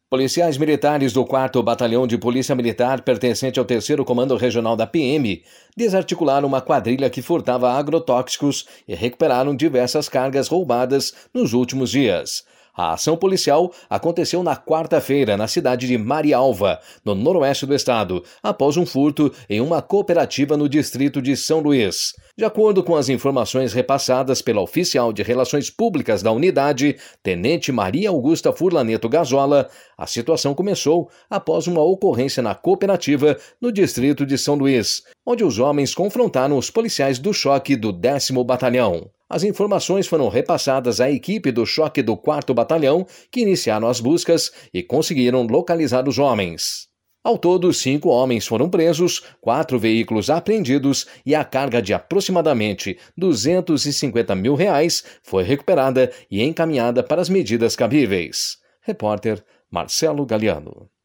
Policiais militares do 4º Batalhão de Polícia Militar, pertencente ao 3º Comando Regional da PM, desarticularam uma quadrilha que furtava agrotóxicos e recuperaram diversas cargas roubadas nos últimos dias. A ação policial aconteceu na quarta-feira na cidade de Marialva, no noroeste do estado, após um furto em uma cooperativa no distrito de São Luís. De acordo com as informações repassadas pela oficial de Relações Públicas da unidade, Tenente Maria Augusta Furlaneto Gazola, a situação começou após uma ocorrência na cooperativa no distrito de São Luís, onde os homens confrontaram os policiais do choque do 10º Batalhão. As informações foram repassadas à equipe do choque do 4º Batalhão, que iniciaram as buscas e conseguiram localizar os homens. Ao todo, 5 homens foram presos, 4 veículos apreendidos e a carga de aproximadamente R$ 250 mil foi recuperada e encaminhada para as medidas cabíveis. Repórter Marcelo Galiano.